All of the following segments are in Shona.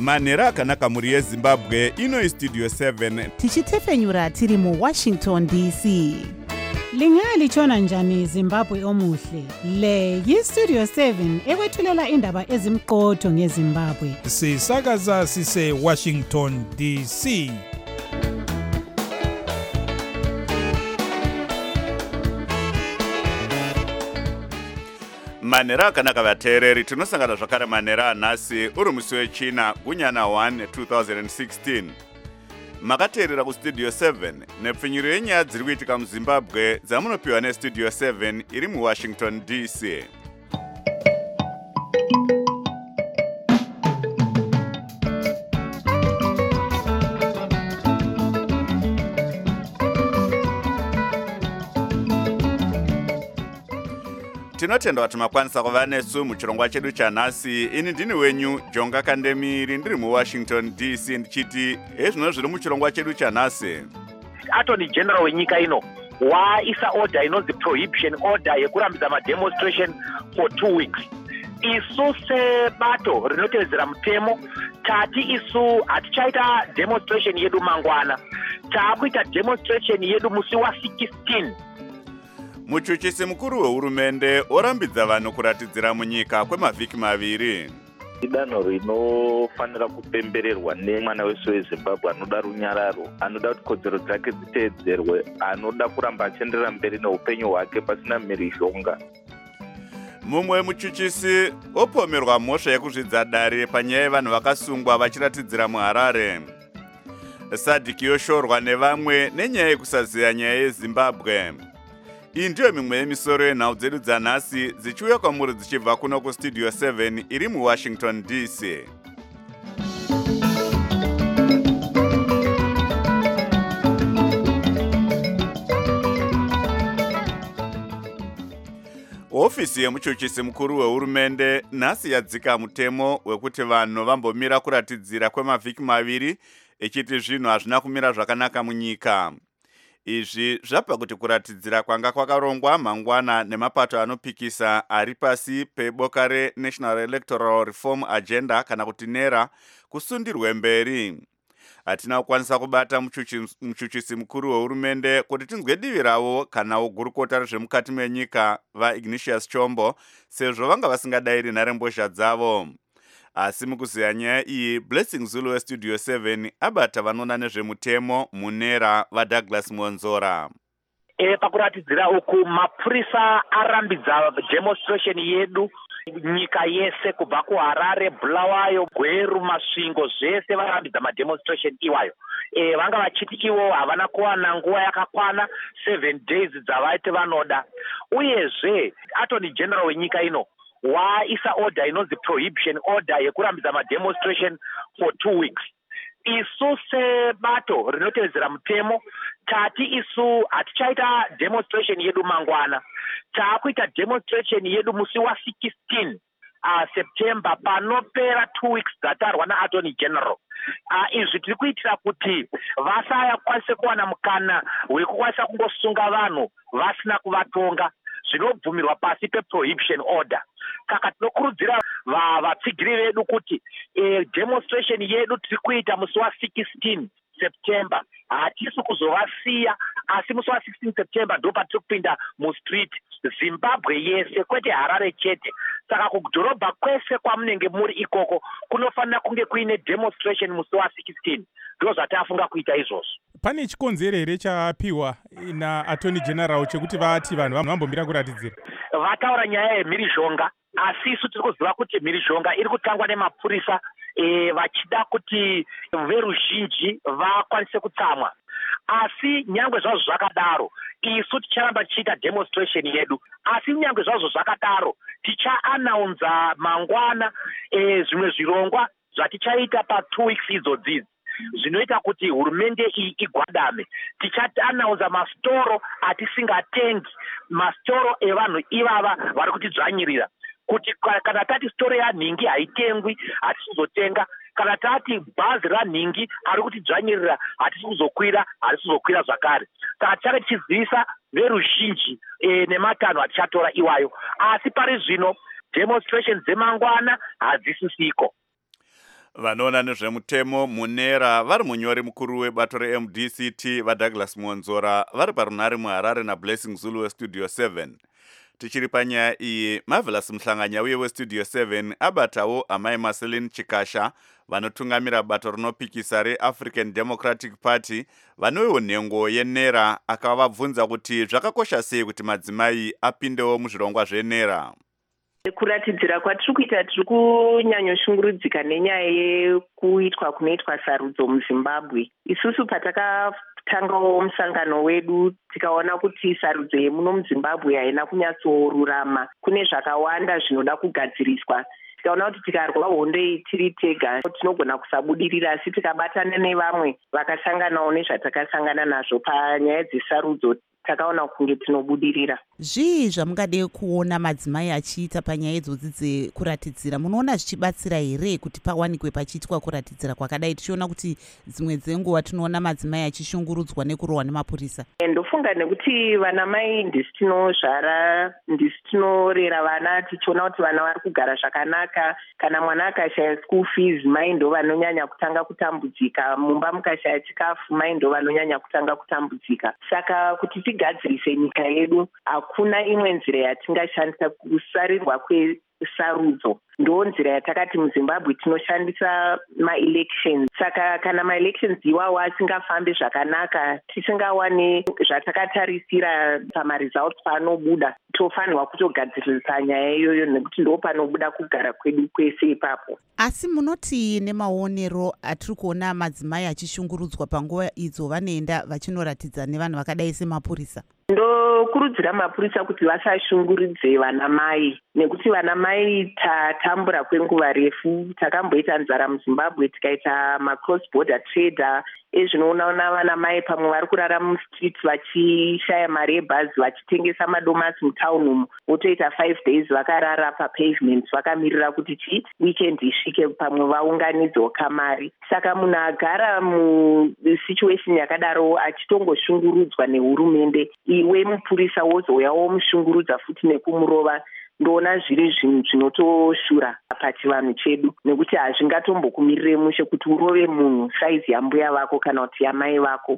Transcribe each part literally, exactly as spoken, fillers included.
manhero akanaka mhuri yezimbabwe. Ino istudio seven tichitefenyura tiri muwashington D C. Lingalitshona njani Zimbabwe omuhle? Le yistudio seven ekwethulela indaba ezimqotho ngeZimbabwe. Sisakaza sise Washington D C. manhero akanaka vateereri, tinosangana zvakare manhero anhasi uri musi wechina gunyana one twenty sixteen. Makateerera kustudio seven nepfinyuro yenyaya dziri kuitika muzimbabwe dzamunopiwa nestudio seven iri muwashington D C. Tinotenda kuti makwanisa kuva nesu muchirongwa chedu chanhasi. Ini ndini wenyu Jonga Kandemiri ndiri muwashington D C ndichiti hezvino zviri muchirongwa chedu chanhasi. Attorney General wenyika ino waisa order inonzi prohibition order yekurambidza mademonstration for two weeks. Isu sebato rinotevedzera mutemo tati isu hatichaita demonstration yedu mangwana, taakuita demonstration yedu musi wa sixteen. Muchuchisi mukuru wehurumende orambidza vanhu kuratidzira munyika kwemavhiki maviri. Idanho rinofanira kupembererwa nemwana wese weZimbabwe anoda runyararo, anoda kuti kodzero dzake dziteedzerwe, anoda kuramba achienderera mberi neupenyu hwake pasina mhirizhonga. Mumwe muchuchisi opomerwa mhosva yekuzvidza dare panyaya yevanhu vakasungwa vachiratidzira muHarare. Sadiki yoshorwa nevamwe nenyaya yekusaziya nyaya yeZimbabwe. Iyi ndiyo mimwe yemisoro yenhau dzedu dzanhasi dzichiuya kwamuri dzichibva kuno kustudio seven iri muwashington D C. Ofisi yemuchuchisi mukuru wehurumende nhasi yadzika mutemo wekuti vanhu vambomira kuratidzira kwemavhiki maviri, ichiti zvinhu hazvina kumira zvakanaka munyika. Izvi zvabva kuti kuratidzira kwanga kwakarongwa mangwana nemapato anopikisa ari pasi peboka reNational Electoral Reform Agenda kana kuti NERA kusundirwe mberi. Hatina kukwanisa kubata muchuchisi, muchuchisi mukuru wehurumende kuti tinzwe divi ravo kana wogurukota rezvemukati menyika vaIgnatius Chombo sezvo vanga vasingadayiri nharembozha dzavo. Asi mukuziya nyaya iyi, Blessing Zulu westudio seven abata vanoona nezvemutemo munera vaDouglas Monzora. E, pakuratidzira uku mapurisa arambidza demonstration yedu nyika yese kubva kuHarare, Bulawayo, Gweru, Masvingo zvese varambidza mademonstration iwayo. E, vanga vachiti ivo havana kuwana nguva yakakwana seven days dzavaiti vanoda. Uyezve Attorney General wenyika ino waisa order inonzi prohibition order yekurambidza mademonstration for two weeks. Isu sebato rinotevedzera mutemo tati isu hatichaita demonstration yedu mangwana, taakuita demonstration yedu musi wa sixteen uh, September panopera two weeks dzatarwa naAttorney General. Uh, izvi tiri kuitira kuti vasakwanise kuwana mukana wekukwanisa kungosunga vanhu vasina kuvatonga zvinobvumirwa pasi peprohibition order. Saka tinokurudzira vatsigiri vedu kuti e, demonstration yedu tiri kuita musi wa sixteen September hatisi kuzovasiya, asi musi wa sixteen September ndo patiri kupinda mustreet Zimbabwe yese, kwete Harare chete. Saka kudhorobha kwese kwamunenge muri ikoko kunofanira kunge kuine demonstration musi wa sixteen. Ndo zvatafunga kuita izvozvo. Pane chikonzero here chapiwa naAttorney General chekuti vati vanhu vambomira kuratidzira? Vataura nyaya yemhirizhonga, asi isu tiri kuziva kuti mhirizhonga iri kutangwa nemapurisa e, vachida kuti veruzhinji vakwanise kutsamwa. Asi nyangwe zvazvo zvakadaro, isu ticharamba tichiita demonstration yedu. Asi nyangwe zvazvo zvakadaro, tichaanaunza mangwana e, zvimwe zvirongwa zvatichaita pa two weeks idzodzi zvinoita kuti hurumende iyi igwadame. Tichaanaunza mastoro atisingatengi, mastoro evanhu ivava vari kutidzvanyirira, kuti kana tati storo yanhingi haitengwi hatisi kuzotenga, kana tati bhazi ranhingi ari kutidzvanyirira hatisi kuzokwira hatisi kuzokwira zvakare. Saka tichave tichizivisa veruzhinji e, nematanho atichatora iwayo. Asi pari zvino demonstration dzemangwana hadzisisiko. Vanoona nezvemutemo munera vari munyori mukuru webato re-M D C T vaDouglas Monzora vari parunhare muHarare naBlessing Zulu weStudio seven. Tichiri panyaya iyi, Marvelous Mhlanganya uye weStudio seven abatawo amai Marceline Chikasha vanotungamira bato rinopikisa reAfrican Democratic Party vanowewo nhengo yenera, akavabvunza kuti zvakakosha sei kuti madzimai apindewo muzvirongwa zvenera. Kuratidzira kwatiri kuita tiri kunyanyoshungurudzika nenyaya yekuitwa kunoitwa sarudzo muZimbabwe. Isusu patakatangawo musangano wedu tikaona kuti sarudzo yemuno muZimbabwe haina kunyatsorurama, kune zvakawanda zvinoda kugadziriswa. Tikaona kuti tikarwa hondo iyi tiri tega tinogona kusabudirira, asi tikabatana nevamwe vakasanganawo nezvatakasangana nazvo panyaya dzesarudzo takaona kunge tinobudirira. Zvii zvamungade kuona madzimai achiita panyaya idzodzi dzekuratidzira? Munoona zvichibatsira here kuti pawanikwe pachiitwa kuratidzira kwakadai, tichiona kuti dzimwe dzenguva tinoona madzimai achishungurudzwa nekurohwa nemapurisa? Ndofunga nekuti vana mai ndisi tinozvara, ndisi tinorera vana, tichiona kuti vana vari kugara zvakanaka. Kana mwana akashaya school fees, mai ndo vanonyanya kutanga kutambudzika. Mumba mukashaya chikafu, mai ndo vanonyanya kutanga kutambudzika. Saka kuti tigadzirise nyika yedu, hakuna imwe nzira yatingashandisa kusarirwa kwesarudzo. Ndo nzira yatakati muZimbabwe tinoshandisa ma-elections. Saka kana ma-elections iwawo asingafambi zvakanaka, tisingawani zvatakatarisira pamaresults paanobuda, tofanirwa kutogadzirisa nyaya iyoyo nekuti ndo panobuda kugara kwedu kwese ipapo. Asi munoti nemaonero atiri kuona madzimai achishungurudzwa panguva idzo vanoenda vachinoratidza nevanhu vakadai semapurisa? Ndokurudzira mapurisa kuti vasashungurudze vana mai, nekuti vana mai tatambura kwenguva refu. Takamboita nzara muZimbabwe, tikaita ma-cross border trader. Ezvinoona vana mai pamwe vari kurara mustreet vachishaya mari yebhazi vachitengesa madomasi mutauni umu, votoita five days vakarara papavement vakamirira kuti chi weekend isvike pamwe vaunganidzewo kamari. Saka munhu agara musituation yakadaro achitongoshungurudzwa nehurumende, iwe mupurisa wozouya womushungurudza futi nekumurova, ndoona zviri zvinhu zvinotoshura pachivanhu chedu, nekuti hazvingatombokumirire mushe kuti urove munhu saizi yambuya vako kana kuti yamai vako.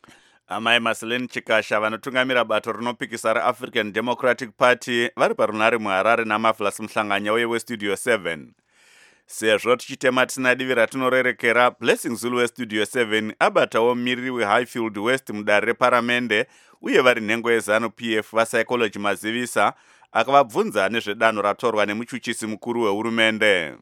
Amai Marceline Chikasha vanotungamira bato rinopikisa reAfrican Democratic Party vari parunhare muHarare naMarvelous Mhlanganya uye weStudio seven. Sezvo tichitema tisina divi ratinorerekera, Blessing Zulu weStudio seven abatawo mumiriri weHighfield West mudare reparamende uye vari nhengo yeZanu-P F vaPsychology Mazivisa akavabvunza nezvedanho ratorwa nemuchuchisi mukuru wehurumende.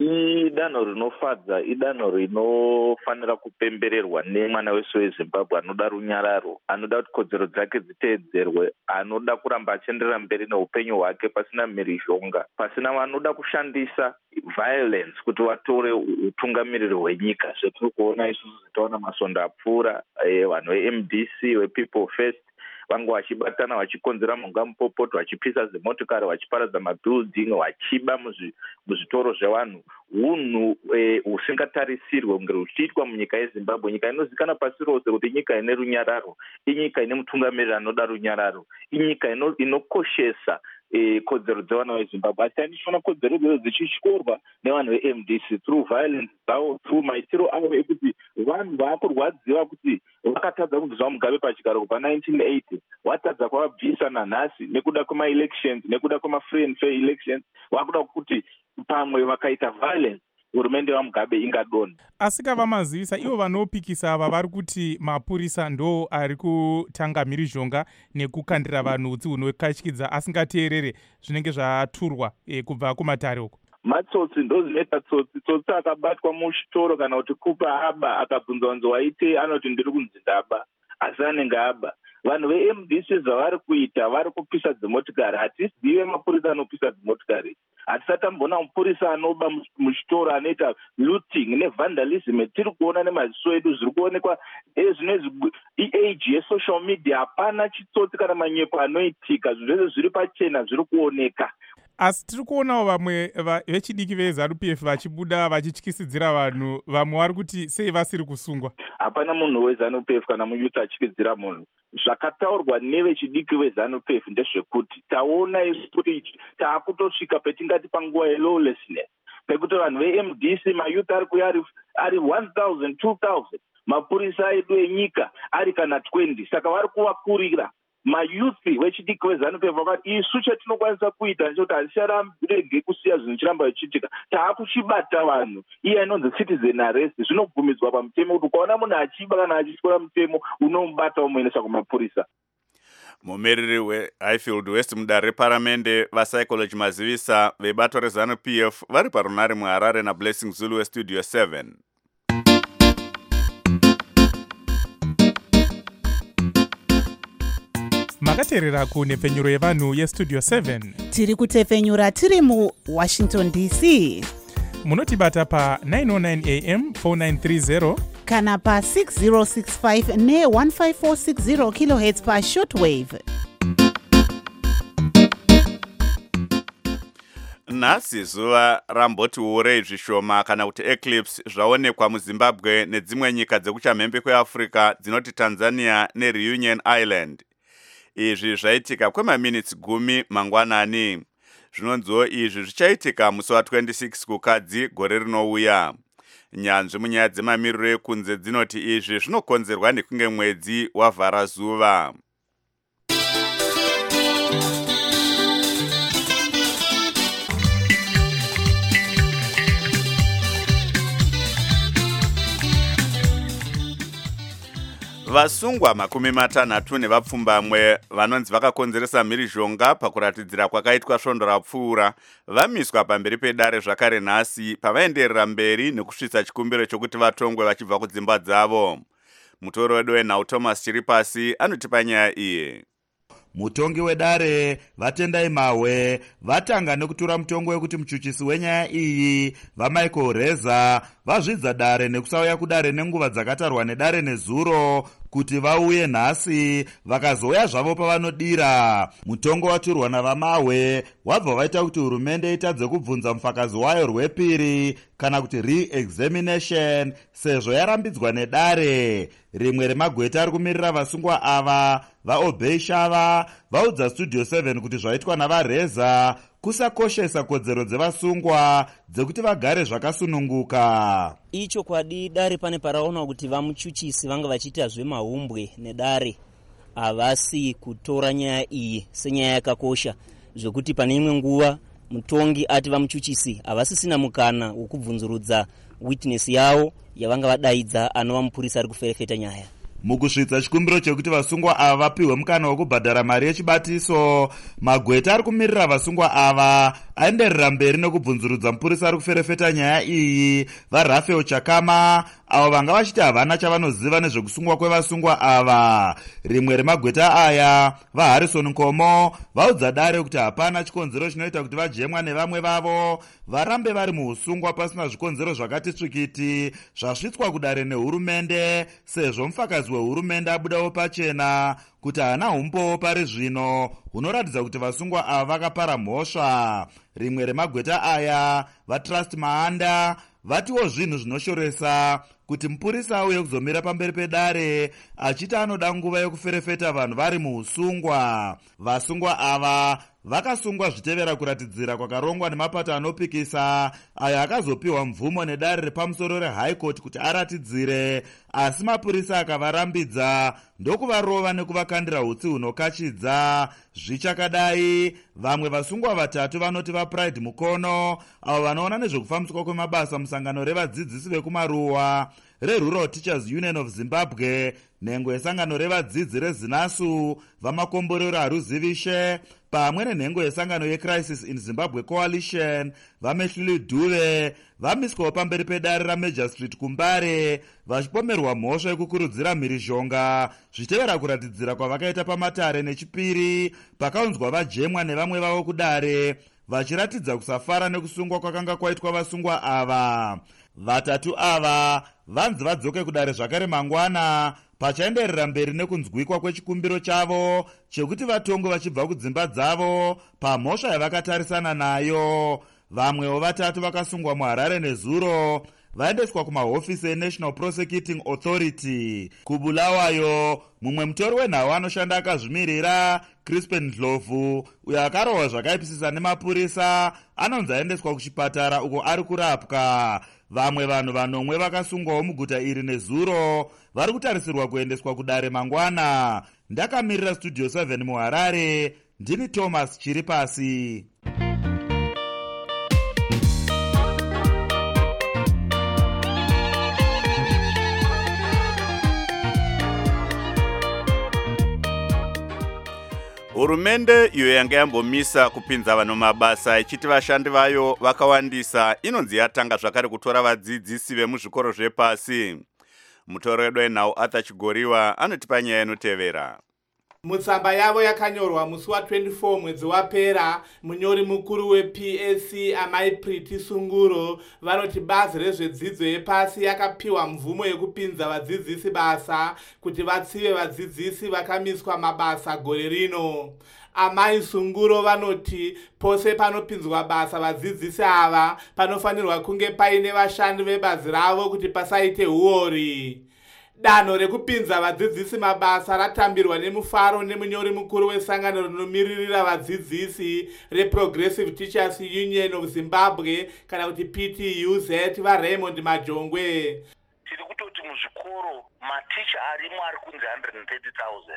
Idanho rinofadza, idanho rinofanira kupembererwa nemwana wese weZimbabwe anoda runyararo, anoda kuti kodzero dzake dziteedzerwe, anoda kuramba achienderera mberi neupenyu hwake pasina mhirizhonga, pasina vanoda kushandisa violence kuti vatore utungamiriri hwenyika. Zvetiri kuona isusu zitaona masondo apfuura, vanhu ve-M D C, we-People First, vangu vachibatana vachikonzera mhonga mupopoto, vachipisa dzimotokari, vachiparadza mabuilding, vachiba muzvitoro zvevanhu. Unhu husingatarisirwe kunge huchiitwa munyika yeZimbabwe, nyika inozikanwa pasi rose kuti nyika ine runyararo, inyika ine mutungamiriri anoda runyararo, inyika inokoshesa kodzero dzevana veZimbabwe. Asi handishona kodzero dzedzo dzichishorwa nevanhu ve-M D C through violence dzavo, through maitiro avo ekuti vanhu vakurwadziwa kuti vakatadza kubvisa Mugabe pachigaro kubva nineteen eighty, watadza kwavabvisa nanhasi nekuda kwema-elections, nekuda kwema-free and fair elections, vakuda kuti pamwe vakaita violence hurumende vaMugabe ingadonha. Asi kavamazivisa ivo vanopikisa ava vari kuti mapurisa ndo ari kutanga mhirizhonga nekukandira vanhu utsi hunokatyidza asingateerere zvinenge zvaturwa e, kubva kumatare uko. Matsotsi ndo zvinoita tsotsi. Tsotsi akabatwa muchitoro kana kuti kupa aba akabvunza wanzo waite, anoti ndiri kunzi ndaba, asi anenge aba. Vanhu ve-M D C zvavari kuita vari kupisa dzimotokari. Hatizive mapurisa anopisa dzimotokari. Hatisati tambona mupurisa anoba muchitoro anoita looting nevandalism etiri kuona nemaziso edu zviri kuonekwa ezvinezvi i-age yesocial media. Hapana chitsotsi kana manyepo anoitika, zvese zviri pachena zviri kuoneka. Asi tiri kuonawo vamwe vechidiki veZanu-P F vachibuda vachityisidzira vanhu, vamwe vari kuti sei vasiri kusungwa. Hapana munhu weZanu-P F kana muyuti achityidzira munhu. Zvakataurwa nevechidiki veZanu-P F ndezvekuti taona kuti taakutosvika petingati panguva yelawlessness. pekuti vanhu ve-M D C mayouth ari kuya ari, ari one thousand two thousand, mapurisa edu enyika ari kana twenty. Saka vari kuvakurira mayuthi vechidiki veZANU-P F vakati isu chatinokwanisa kuita ndechekuti haticharege kusiya zvinhu chiramba zvichiitika, taakuchibata vanhu iye inonzi citizen arrest. Zvinobvumidzwa pamutemo kuti ukaona munhu achiba kana achityora mutemo unomubata umuendesa kumapurisa. Mumiriri weHighfield West mudare reparamende vaPsychology mazivisa vebato reZANU-P F vari parunare muHarare naBlessing Zulu weStudio seven. makateerera kunhepfenyuro yevanhu yestudio seven. Tiri kutefenyura tiri muWashington D C. Munotibata pa nine oh nine A M four nine three zero kana pa six zero six five ne one five four six zero kilohertz pa shortwave. Nhasi zuva ramboti urei zvishoma kana kuti eclipse zvaonekwa muZimbabwe nedzimwe nyika dzekuchamhembe kweAfrica dzinoti Tanzania neReunion Island. Izvi zvaitika kwemaminitsi gumi mangwanani. Zvinonziwo izvi zvichaitika musi wa twenty-six kukadzi gore rinouya. Nyanzvi munyaya dzemamiriro ekunze dzinoti izvi zvinokonzerwa nekunge mwedzi wavhara zuva. Vasungwa makumi matanhatu nevapfumbamwe vanonzi vakakonzeresa mhirizhonga pakuratidzira kwakaitwa svondo rapfuura vamiswa pamberi pedare zvakare nhasi pavaenderera mberi nekusvitsa chikumbiro chokuti vatongwe vachibva kudzimba dzavo. Mutori wedu wenhau Thomas Chiripasi anotipa nyaya iyi. Mutongi wedare Vatendai Mahwe vatanga nekutura mutongo wekuti muchuchisi wenyaya iyi vaMichael Reza vazvidza dare nekusauya kudare nenguva dzakatarwa nedare nezuro kuti vauye nhasi vakazouya zvavo pavanodira. Mutongo waturwa navaMahwe wabva vaita kuti hurumende itadze kubvunza mufakazi wayo rwepiri kana kuti re-examination sezvo yarambidzwa nedare. Rimwe remagweta ari kumirira vasungwa ava vaObey Shava vaudza Studio seven kuti zvaitwa navaReza kusakoshesa kodzero dzevasungwa dzekuti vagare zvakasununguka. Icho kwadi dare pane paraona kuti vamuchuchisi vanga vachiita zvemahumbwe nedare havasi kutora nyaya iyi senyaya yakakosha zvekuti pane imwe nguva mutongi ati vamuchuchisi havasisina mukana wokubvunzurudza witness yavo yavanga vadaidza anova mupurisa ari kuferefeta nyaya. Mukusvitsa chikumbiro chekuti vasungwa ava vapiwe mukana wokubhadhara mari yechibatiso, magweta ari kumirira vasungwa ava aenderera mberi nekubvunzurudza mupurisa ari kuferefeta nyaya iyi vaRafael Chakama avo vanga vachiti havana chavanoziva nezvekusungwa kwevasungwa ava. Rimwe remagweta aya vaHarrison Nkomo vaudza dare kuti hapana chikonzero chinoita kuti vajemwa nevamwe vavo varambe vari muusungwa pasina zvikonzero zvakati tsvikiti zvasvitswa kudare nehurumende, sezvo mufakazi wehurumende abudawo pachena kuti hana umbowo pari zvino hunoratidza kuti vasungwa ava vakapara mhosva. Rimwe remagweta aya vaTrust Maanda vatiwo zvinhu zvinoshoresa kuti mupurisa auye kuzomira pamberi pedare achiti anoda nguva yokuferefeta vanhu vari muusungwa. Vasungwa ava vakasungwa zvitevera kuratidzira kwakarongwa nemapato anopikisa ayo akazopiwa mvumo nedare repamusoro reHigh Court kuti aratidzire, asi mapurisa akavarambidza ndokuvarova nekuvakandira hutsi hunokachidza. Zvichakadai, vamwe vasungwa vatatu vanoti vaPride Mukono avo vanoona nezvekufambiswa kwemabasa musangano revadzidzisi vekumaruwa reRural Teachers Union of Zimbabwe, nhengo yesangano revadzidzi reZinasu vamakomborero haruzivishe pamwe nenhengo yesangano yeCrisis in Zimbabwe Coalition vaMehluli Dhuve vamiswawo pamberi pedare raMajor Street kuMbare vachipomerwa mhosva yekukurudzira mhirizhonga zvichitevera kuratidzira kwavakaita pamatare nechipiri pakaunzwa vajemwa nevamwe vavo kudare vachiratidza kusafara nekusungwa kwakanga kwaitwa vasungwa ava. Vatatu ava vanzi vadzoke kudare zvakare mangwana pachaenderera mberi nekunzwikwa kwechikumbiro chavo chekuti vatongwe vachibva kudzimba dzavo pamhosva yavakatarisana nayo. Vamwewo vatatu vakasungwa muHarare nezuro vaendeswa kumahofisi eNational Prosecuting Authority. Kubulawayo, mumwe mutori wenhau anoshanda akazvimirira Crispin Ndlovu, uyo akarohwa zvakaipisisa nemapurisa, anonzi aendeswa kuchipatara uko ari kurapwa. Vamwe vanhu vanomwe vakasungwawo muguta iri nezuro vari kutarisirwa kuendeswa kudare mangwana. Ndakamirira Studio seven muHarare, ndini Thomas Chiripasi. Hurumende iyo yanga yambomisa kupinza vanhu mabasa ichiti vashandi vayo vakawandisa inonzi yatanga zvakare kutora vadzidzisi vemuzvikoro zvepasi. Mutori wenhau Arthur Chigoriwa anotipa nyaya inotevera. Mutsamba yavo yakanyorwa musi wa twenty-four mwedzi wapera, munyori mukuru we-P S C Amai Priti Sunguro vanoti bazi rezvedzidzo yepasi yakapiwa mvumo yekupinza vadzidzisi basa kuti vatsive vadzidzisi vakamiswa mabasa gore rino. Amai Sunguro vanoti pose panopinzwa basa vadzidzisi ava panofanirwa kunge paine vashandi vebazi ravo kuti pasaite huori. Danho rekupinza vadzidzisi mabasa ratambirwa nemufaro nemunyori mukuru wesangano rinomiririra vadzidzisi reProgressive Teachers Union of Zimbabwe kana kuti P T U Z vaRaymond Majongwe. Tiri kutoti muzvikoro maticha arimo ari kunzi one hundred thirty thousand.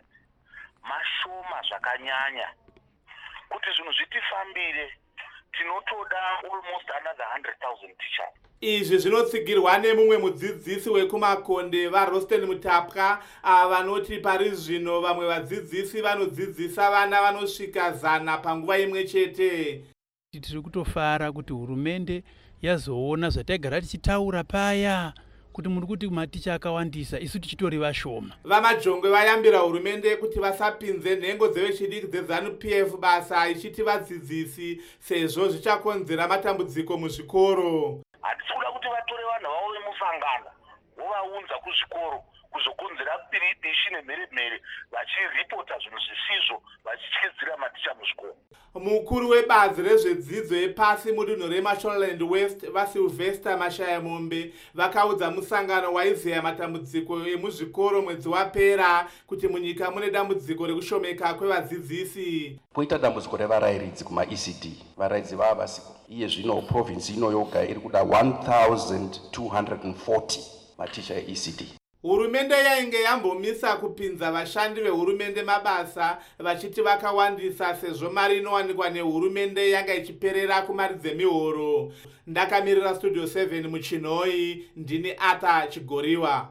Mashoma zvakanyanya. Kuti zvinhu zvitifambire tinotoda almost another one hundred thousand teachers. Izvi zvinotsigirwa nemumwe mudzidzisi wekumakonde vaRosten Mutapwa vanoti pari zvino vamwe vadzidzisi vanodzidzisa vana vanosvika zana panguva imwe chete. Tiri kutofara kuti hurumende yazoona zvataigara tichitaura paya kuti muri kuti maticha akawandisa isu tichitori vashoma. VaMajongwe vayambira hurumende kuti vasapinze nhengo dzevechidiki dzeZANU P F basa ichiti vadzidzisi sezvo zvichakonzera matambudziko muzvikoro. Hatisi kuda kuti vatore vanhu vavo vemusangana vovaunza kuzvikoro kuzokonzera piripishi nemheremhere vachiripota zvinhu zvisizvo vachityisidzira maticha muzvikoro. Mukuru webazi rezvedzidzo yepasi mudunhu reMashonaland West vaSylvester Mashayamombe vakaudza musangano waizeya matambudziko emuzvikoro mwedzi wapera kuti munyika mune dambudziko rekushomeka kwevadzidzisi. Poita dambudziko revarayiridzi kuma-E C D, varayiridzi vava vasiko. Iye zvino province ino yoga iri kuda one thousand two hundred forty maticha e-E C D. Hurumende yainge yambomisa kupinza vashandi vehurumende mabasa vachiti vakawandisa sezvo mari inowanikwa nehurumende yanga ichiperera kumari dzemihoro. Ndakamirira Studio seven muChinoi, ndini Arthur Chigoriwa.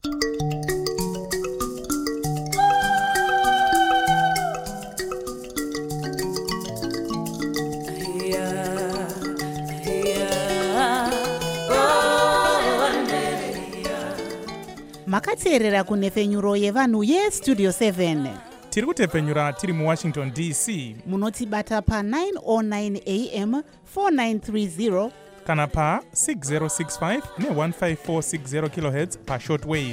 Makateerera kunhefenyuro yevanhu yeStudio seven. Tiri kutepfenyura tiri muWashington D C. Munotibata pa nine oh nine A M four nine three zero kana pa six zero six five ne one five four six zero kilohertz pa shortwave.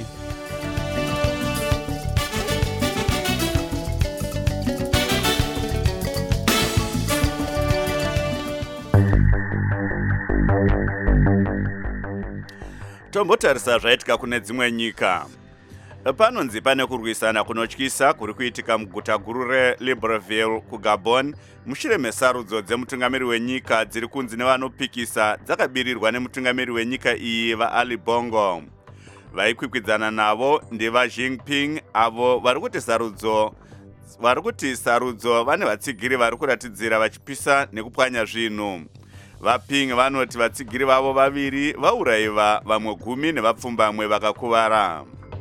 Tombotarisa zvaitika kune dzimwe nyika. Panonzi pane kurwisana kunotyisa kuri kuitika muguta guru reLibreville kuGabon mushure mesarudzo dzemutungamiri wenyika dziri kunzi nevanopikisa dzakabirirwa nemutungamiri wenyika iyi vaAli Bongo. Vaikwikwidzana navo ndivaJinping avo vari kuti sarudzo vari kuti sarudzo vane vatsigiri vari kuratidzira vachipisa nekupwanya zvinhu. VaPing vanoti vatsigiri vavo vaviri vaurayiwa vamwe gumi nevapfumbamwe vakakuvara.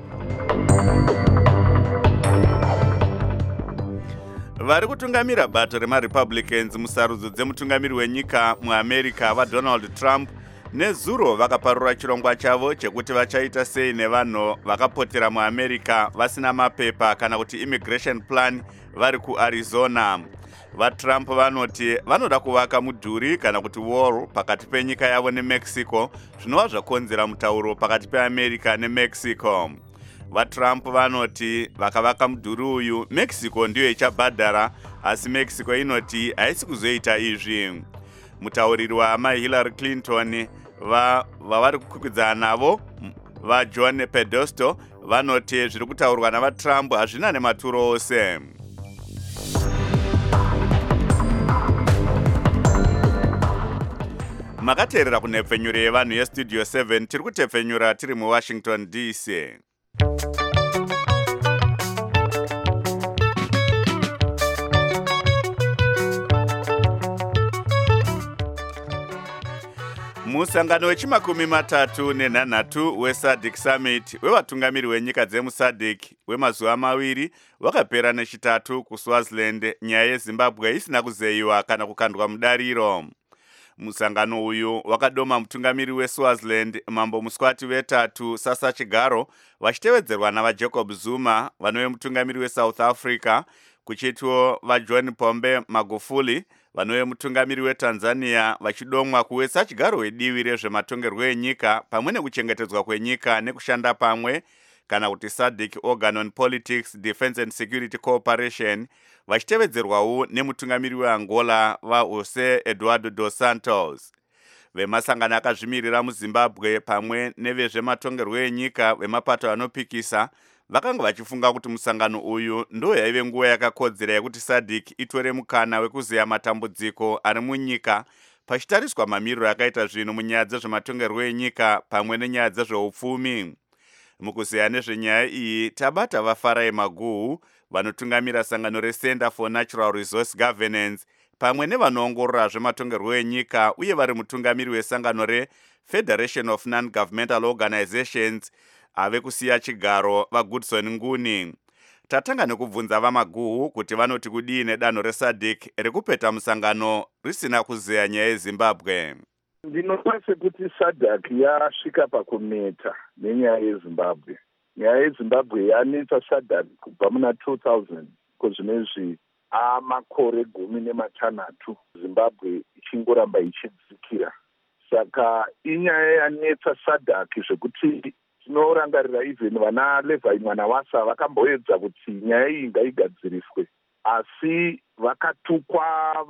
Vari kutungamira bato remaRepublicans musarudzo dzemutungamiri wenyika muAmerica vaDonald Trump nezuro vakaparura chirongwa chavo chekuti vachaita sei nevanhu vakapotera muAmerica vasina mapepa kana kuti immigration plan vari kuArizona. VaTrump vanoti vanoda kuvaka mudhuri kana kuti wall pakati penyika yavo neMexico zvinova zvakonzera mutauro pakati peAmerica neMexico. VaTrump vanoti vakavaka mudhuri uyu Mexico ndiyo ichabhadhara asi Mexico inoti haisi kuzoita izvi. Mutauriri waamai Hillary Clinton vavari kukwikwidzana navo vajohn pedosto vanoti zviri kutaurwa navatrump hazvina nematuro ose. makateerera kunhepfenyuro yevanhu yestudio seven tiri kutepfenyura tiri muwashington D C. musangano wechimakumi matatu nenhanhatu wesadc summit wevatungamiri wenyika dzemusadc wemazuva maviri wakapera nechitatu kuswaziland, nyaya yezimbabwe isina kuzeyiwa kana kukandwa mudariro. musangano uyu wakadoma mutungamiri weswaziland mambo muswati vetatu Sasa Chigaro vachitevedzerwa navajacob Zuma, vanove mutungamiri wesouth africa, kuchitiwo vajohn pombe magufuli vanove mutungamiri wetanzania vachidomwa kuwesa chigaro wedivi rezvematongerwo enyika pamwe nekuchengetedzwa kwenyika nekushanda pamwe kana kuti SADC Organ on Politics, Defense and Security Cooperation, vachitevedzerwawo nemutungamiri weAngola vaJose Eduardo dos Santos. Vemasangano akazvimirira muZimbabwe pamwe nevezvematongerwo enyika vemapato anopikisa vakanga vachifunga kuti musangano uyu ndo yaive nguva yakakodzera yekuti SADC itore mukana wekuzeya matambudziko ari munyika pachitariswa mamiriro akaita zvinhu munyaya dzezvematongerwo enyika pamwe nenyaya dzezveupfumi. Mukuzeya nezvenyaya iyi tabata vaFarai Maguhu vanotungamira sangano reCenter for Natural Resource Governance pamwe nevanoongorora zvematongerwo enyika uye vari mutungamiri wesangano reFederation of Non-Governmental Organizations ave kusiya chigaro vaGoodson Nguni. Tatanga nekubvunza vaMaguhu kuti vanoti kudii nedanho reSADC rekupeta musangano risina kuzeya nyaya yeZimbabwe. Ndinoona sekuti SADC yasvika pakumeta nenyaya yeZimbabwe. Nyaya yeZimbabwe yanetsa SADC kubva muna two thousand kozvinezvi amakore gumi nematanhatu Zimbabwe ichingoramba ichidzikira. Saka inyaya yanetsa SADC zvekuti tinorangarira even vana Levi Mwanawasa vakamboedza kuti nyaya iyi ngaigadziriswe, asi vakatukwa,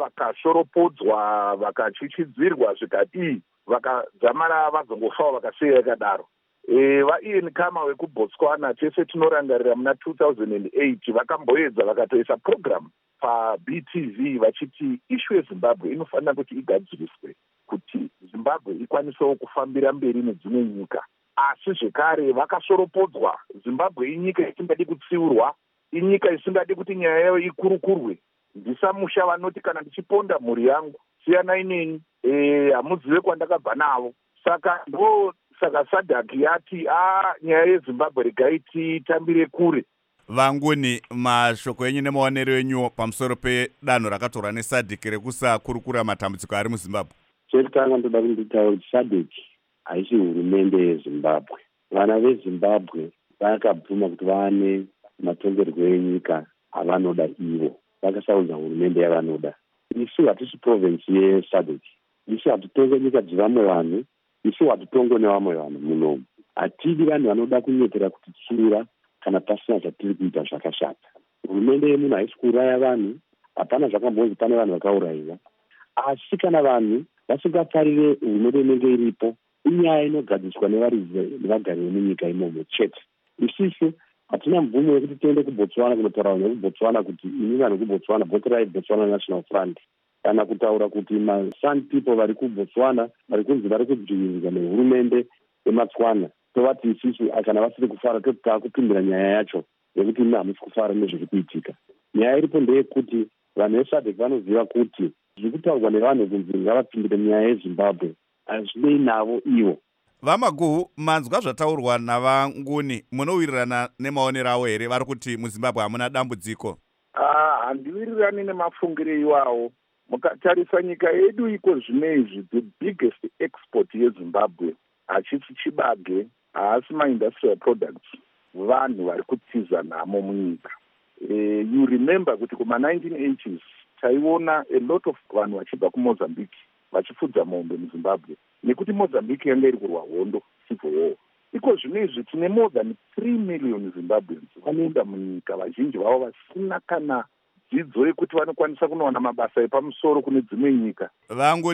vakashoropodzwa, vakachichidzirwa zvikadii, vakadzamara vazongofawo vakasiya yakadaro. E, vaIan Khama wekuBotswana tese tinorangarira muna two thousand eight vakamboedza vakatoisa program paB T V vachiti issue yeZimbabwe inofanira kuti igadziriswe kuti Zimbabwe ikwanisewo kufambira mberi nedzimwe nyika. Asi zvekare vakashoropodzwa. Zimbabwe inyika isingadi kutsiurwa, inyika isingadi kuti nyaya yayo ikurukurwe. Ndisamusha vanoti kana ndichiponda mhuri yangu siyana inini, eh hamuzive kwandakabva navo. Saka ndo saka SADC yati a nyaya yeZimbabwe regaiti tambire kure. Vanguni, mashoko enyu nemaonero enyu pamusoro pedanho rakatorwa neSADC rekusakurukura matambudziko ari muZimbabwe. Chekutanga ndoda kunditaura kuti SADC haisi hurumende yeZimbabwe. Vana veZimbabwe vakabvuma kuti vane matongerwo enyika avanoda ivo, vakasaudza hurumende yavanoda. Isu hatisi province yeSADC, isu hatitonge nyika dzevamwe vanhu, isu hatitonge nevamwe vanhu munomu. Hatidi vanhu vanoda kunyepera kutitsura kana pasina zvatiri kuita zvakashata. Hurumende yemunhu haisi kuuraya vanhu, hapana zvakambonzi pane vanhu vakaurayiwa. Asi kana vanhu vasingafarire hurumende inenge iripo, inyaya inogadziswa nevagari vemunyika imomo chete. Isisu hatina mvumo yekuti tiende kuBotswana kunotaura nekuBotswana kuti ini vanhu kuBotswana voterai Botswana National Front, kana kutaura kuti maSan people vari kuBotswana vari kunzi vari kudzivirirwa nehurumende yemaTswana. Tovati isisu kana vasiri kufara totaka kupindira nyaya yacho yekuti imi hamusi kufara nezviri kuitika. Nyaya iripo ndeyekuti vanhu veSADC vanoziva kuti zviri kutaurwa nevanhu kunzi ngavapindire nyaya yeZimbabwe hazvinei navo ivo. VaMaguhu, manzwa zvataurwa naVanguni, munowirirana nemaonero avo here vari kuti muZimbabwe hamuna dambudziko? Ah, handiwirirani nemafungiro iwawo. Mukatarisa nyika yedu iko zvinezvi the biggest export yeZimbabwe hachisi chibage, haasi ma-industrial products, vanhu vari kutiza namo munyika. Eh, you remember kuti kuma nineteen eighties taiona a lot of vanhu vachibva kuMozambique vachifudza mombe muZimbabwe nekuti Mozambique yanga iri kurwa hondo civil war. Iko zvinezvi tine more than three million Zimbabweans vanoenda munyika, vazhinji vavo vasina kana dzidzo yekuti vanokwanisa kunowana mabasa epamusoro kune dzimwe nyika. Vanguni,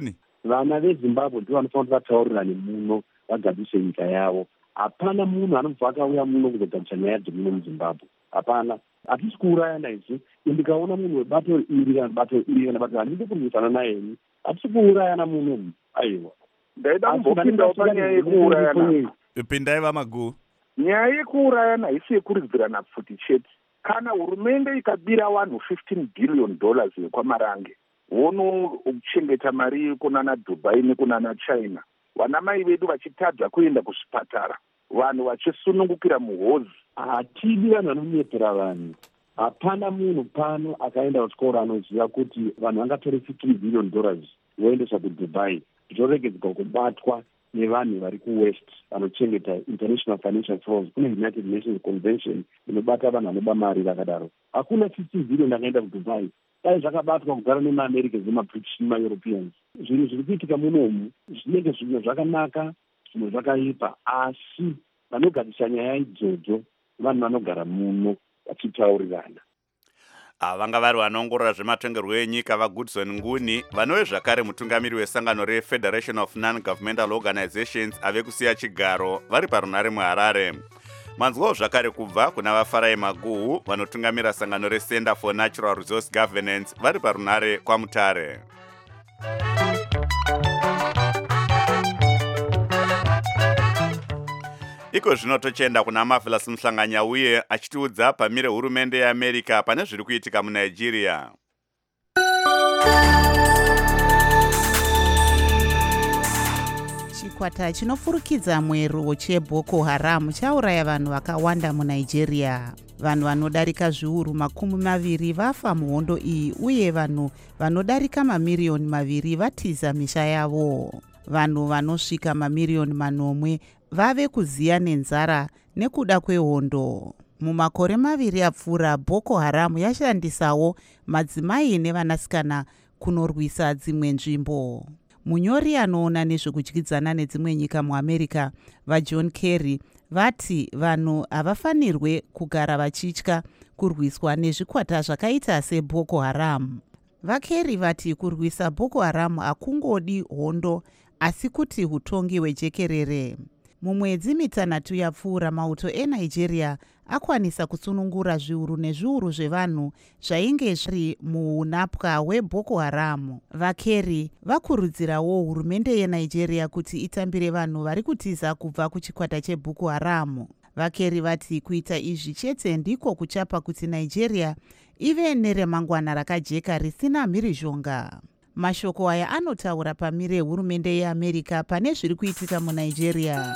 vana vezimbabwe ndivo vanofanira kuti vataurirane muno vagadzise nyika yavo. Hapana munhu anobva akauya muno kuzogadzisa nyaya dzemuno muzimbabwe, hapana. Hatisi kuurayana isu. Ndikaona munhu webato iri kana bato iri kana bato handidi kurwisana naye, hatisi kuurayana muno. Aiwa, ndaida kumbopindawo panyaya yekuurayana. Pindai vaMaguu. Nyaya yekuurayana haisi yekuridzirana pfuti chete. Kana hurumende ikabira vanhu fifteen billion dollars yekwamarange wono kuchengeta mari kunana Dubai nekunana China, vanamai vedu vachitadza kuenda kuzvipatara, vanhu vachisunungukira muhozi. Hatidi vanhu vanonyepera vanhu. Hapana munhu pano akaenda kuchikoro anoziva kuti vanhu vangatore fifteen billion dollars voendeswa kuDubai zvoregedzwa kubatwa nevanhu vari kuwest vanochengeta international financial flows. Kune United Nations Convention inobata vanhu vanoba mari vakadaro. Hakuna fifteen billion akaenda kuDubai. Dai zvakabatwa kugara nemaAmericans nemaBritish nemaEuropeans. Zvinhu zviri kuitika munomu zvinenge zvimwe zvakanaka, zvimwe zvakaipa, asi vanogadzisa nyaya idzodzo vanhu vanogara muno vachitaurirana. Vanga vari vanoongorora zvematongerwo enyika vaGoodson Nguni, vanove zvakare mutungamiri wesangano reFederation of Non-Governmental Organizations ave kusiya chigaro vari parunare muHarare. Manzwawo zvakare kubva kuna vaFarai Maguhu vanotungamira sangano reCenter for Natural Resource Governance vari parunare kwaMutare. Iko zvino tochenda kuna Marvelous Muhlanganya uye achitiudza pamire hurumende yeAmerica pane zviri kuitika muNigeria. Chikwata chinofurukidza mwero cheBoko Haram chauraya vanhu vakawanda muNigeria. Vanhu vanodarika zviuru makumi maviri vafa muhondo iyi uye vanhu vanodarika mamiriyoni maviri vatiza misha yavo. Vanhu vanosvika mamiriyoni manomwe vave kuziya nenzara nekuda kwehondo. Mumakore maviri apfuura, Boko Haram yashandisawo madzimai nevanasikana kunorwisa dzimwe nzvimbo. Munyori anoona nezvekudyidzana nedzimwe nyika muAmerica, vaJohn Kerry, vati vanhu havafanirwe kugara vachitya kurwiswa nezvikwata zvakaita seBoko Haram. VaKerry vati kurwisa Boko Haram hakungodi hondo asi kuti hutongi hwejekerere. Mumwedzi mitanhatu yapfuura, mauto eNigeria akwanisa kusunungura zviuru nezviuru zvevanhu zvainge zviri muunapwa hweBoko Haram. VaKerry vakurudzirawo hurumende yeNigeria kuti itambire vanhu vari kutiza kubva kuchikwata cheBoko Haram. VaKerry vati kuita izvi chete ndiko kuchapa kuti Nigeria ive neremangwana rakajeka risina mhirizhonga. Mashoko aya anotaura pamire hurumende yeAmerica pane zviri kuitika muNigeria.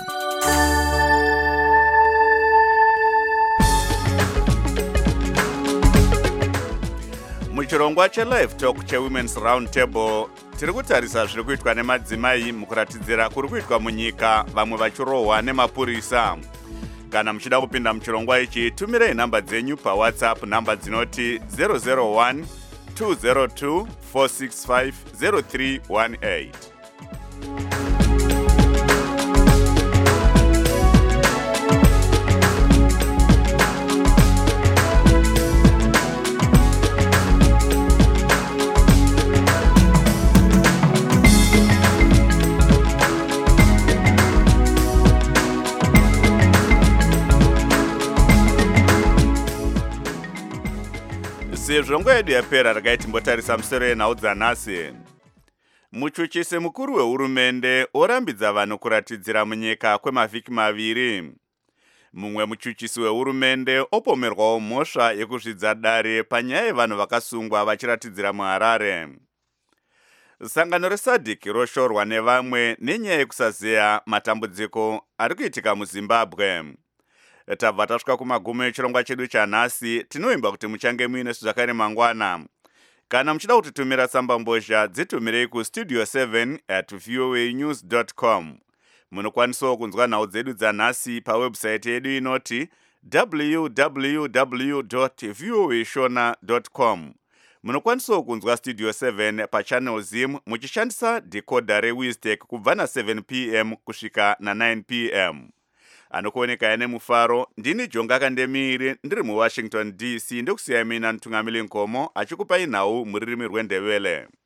Muchirongwa cheLive Talk cheWomen's Round Table tiri kutarisa zviri kuitwa nemadzimai mukuratidzira kuri kuitwa munyika, vamwe vachirohwa nemapurisa. Kana muchida kupinda muchirongwa ichi, tumirei namba dzenyu paWhatsApp, namba dzinoti zero zero one two zero two four six five zero three one eight. Sezvongo yedu yapera regai timbotarisa musoro yenhau dzanhasi. Muchuchisi mukuru wehurumende orambidza vanhu kuratidzira munyika kwemavhiki maviri. Mumwe muchuchisi wehurumende opomerwawo mhosva yekuzvidza dare panyaya yevanhu vakasungwa vachiratidzira muHarare. Sangano reSADC roshorwa nevamwe nenyaya yekusaziya matambudziko ari kuitika muZimbabwe. Tabva tasvika kumagumo echirongwa chedu chanhasi. Tinoimba kuti muchange muine zvakare mangwana. Kana muchida kutitumira tsamba mbozha, dzitumirei kustudio seven at voa news dot com. Munokwanisawo kunzwa nhau dzedu dzanhasi pawebsite yedu inoti w w w dot voa shona dot com. Munokwanisawo kunzwa Studio seven pachannel Zim muchishandisa decoder reWiztech kubva na seven p m kusvika na nine p m. Anokuoneka ene mufaro, ndini Jonga Kandemiri, ndiri muWashington D C, ndokusiyai mina Ntungamili Nkomo achikupai nhau muririmi rweNdebele.